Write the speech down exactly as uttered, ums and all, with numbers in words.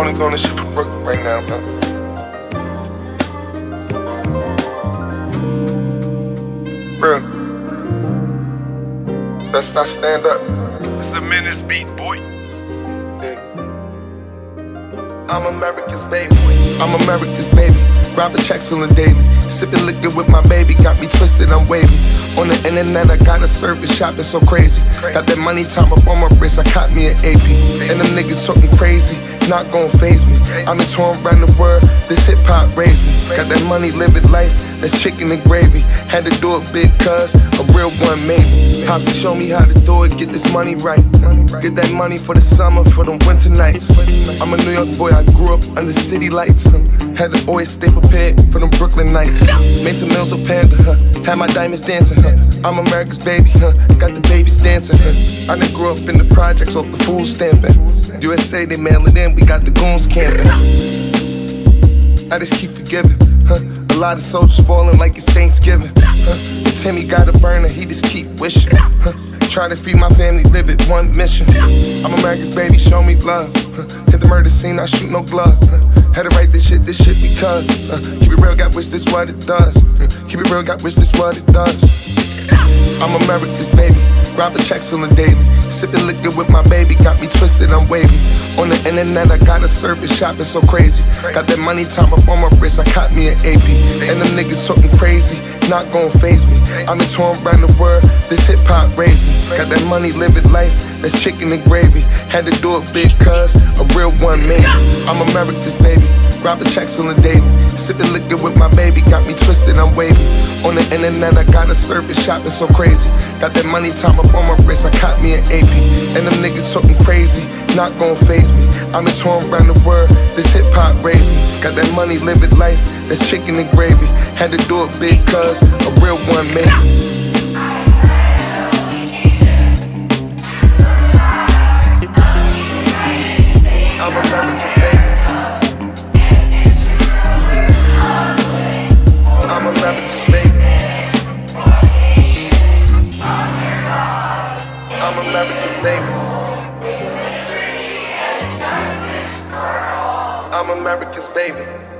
only gonna ship for work right now, man. Real. Best not stand up. It's a menace beat, boy. Yeah. I'm America's baby. I'm America's baby. Robbing checks on the daily. Sipping liquor with my baby. Got me twisted, I'm wavy. On the internet, I got a service shopping so crazy. Got that money time up on my wrist. I caught me an A P. And them niggas talking crazy. Not gon' faze me. I'm in torn around the world. This hip hop raised me. Got that money, living life. That's chicken and gravy. Had to do it big cuz a real one maybe. Pops show me how to do it. Get this money right. Get that money for the summer, for them winter nights. I'm a New York boy. I grew up under city lights. Had to always stay prepared for them Brooklyn nights. Made some meals with Panda, huh? Had my diamonds dancing, huh? I'm America's baby, huh? Got the babies dancing, huh? I done grew up in the projects off the food stamping. U S A, they mail it in, we got the goons camping. I just keep forgiving, huh? A lot of soldiers falling like it's Thanksgiving, huh? Timmy got a burner, he just keep wishing, huh? Try to feed my family, live it, one mission. I'm America's baby, show me love, huh? Hit the murder scene, I shoot no glove, huh? Had to write this shit, this shit because uh, keep it real, got wish this what it does. uh, Keep it real, got wish this what it does. I'm America's baby, robbing checks on the daily. Sipping liquor with my baby, got me twisted, I'm wavy. On the internet, I got a service shopping so crazy. Got that money time up on my wrist, I caught me an A P. And them niggas talking crazy, not gon' faze me. I'm in torn around the world, this hip hop raised me. Got that money, living life, that's chicken and gravy. Had to do it big cuz a real one made me. I'm America's baby, robbing checks on the daily. Sipping liquor with my baby, got me twisted, I'm wavy. On the internet, I got a service shopping so crazy. Got that money time up on my wrist, I caught me an A P. And them niggas talking crazy, not gon' faze me. I'm in torn around the world, this hip hop raised me. Got that money, living life, that's chicken and gravy. Had to do it big cuz a real one made me. I'm America's baby. I'm America's baby. I'm America's baby. I'm America's baby.